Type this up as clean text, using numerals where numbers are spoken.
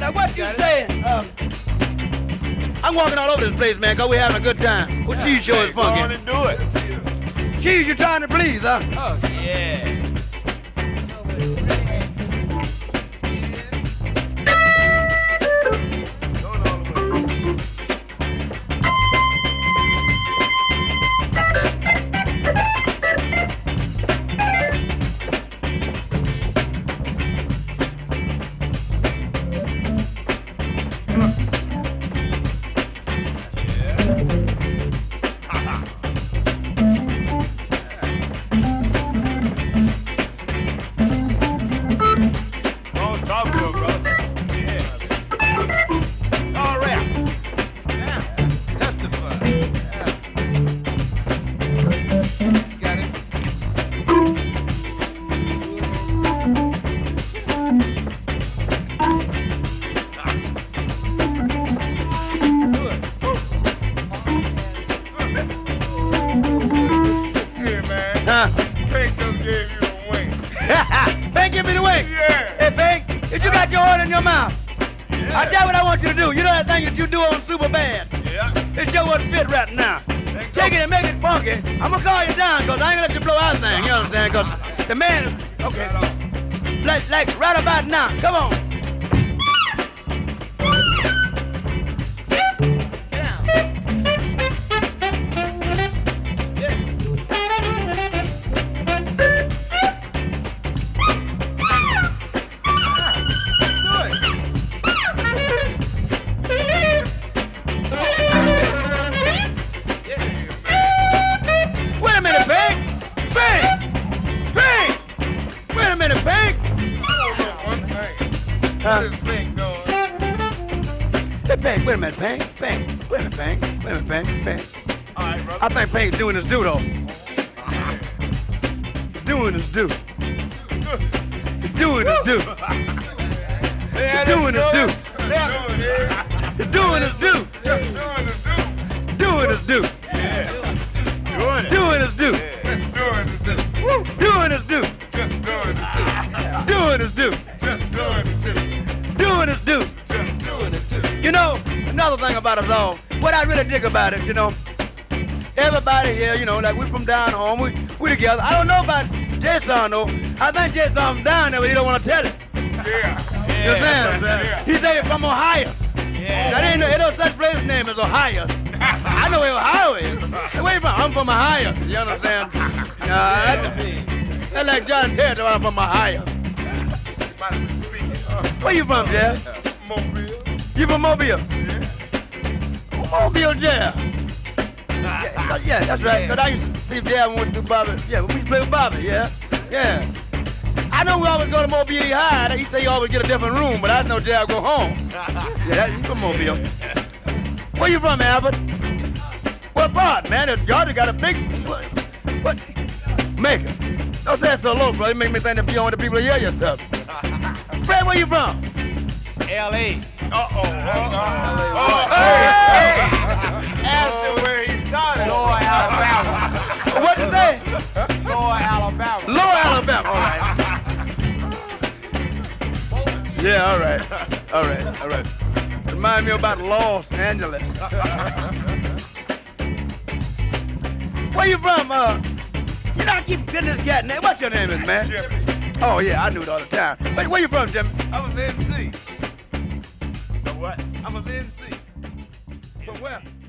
what you saying? I'm walking all over this place, man, because we're having a good time. What cheese show is funky? Go on and do it. Cheese, you're trying to please, huh? Oh, yeah. Pink just gave you the wink. Pink, give me the wink. Yeah. Hey, Pink, if you got your order in your mouth, Yeah. I tell you what I want you to do. You know that thing that you do on Super Bad? Yeah. It's your what fit right now. Take it and make it funky. I'm gonna call you down because I ain't gonna let you blow our thing. You understand? Because the man is, okay. Like right about now. Come on. Wait a minute, Pink! Pink! Pink! Wait a minute, Pink! One thing. Huh? What is Pink doing? Hey, Pink, wait a minute, Pink. Pink, wait a minute, Pink. Wait a minute, Pink. Pink. All right, brother. I think Pink's doing his due, though. He's doing his due. He's doing his due. Yeah, doing his due. Doing his. He's doing his due. Just doing his due. Doing his due. Doing it. Doing his due. Just doing his due. Doing his due. Just doing his due. Doing his due. Just doing his due. Doing his due. Just doing it too. You know, another thing about us all, what I really dig about it, you know, everybody here, you know, like we from down home, we together. I don't know about Jason, though. I think Jason from down there, but he don't want to tell it. Yeah. You understand? Yeah. He say he's from Ohio. Yeah. That ain't no such place name as Ohio. I know where Ohio is. Hey, where you from? I'm from Ohio. You understand? That's like John Terry, I'm from Ohio. Might have been speaking. Where you from, Jeff? Mobile. You from Mobile? Yeah. Mobile, Jeff. Yeah, that's right. Cause I used to see Jeff went to Bobby. Yeah, we used to play with Bobby. Yeah, yeah. I know we always go to Mobile High. He say you always get a different room, but I know Jeff go home. Yeah, he's from Mobile. Where you from, Albert? What part, man? Georgia got a big what? Macon. Don't say it so low, bro. You make me think that you want the people to hear yourself. Fred, where you from? L.A. Hey! Asked him where he started. Lower Alabama. What you say? Lower Alabama. Lower Alabama. All right. Yeah, all right. All right, all right. Remind me about Los Angeles. Where you from? You not keep getting this cat name. What's your name is, man? Jimmy. Oh, yeah, I knew it all the time. Where you from, Jimmy? I'm a NC. What? I'm a NC. From where?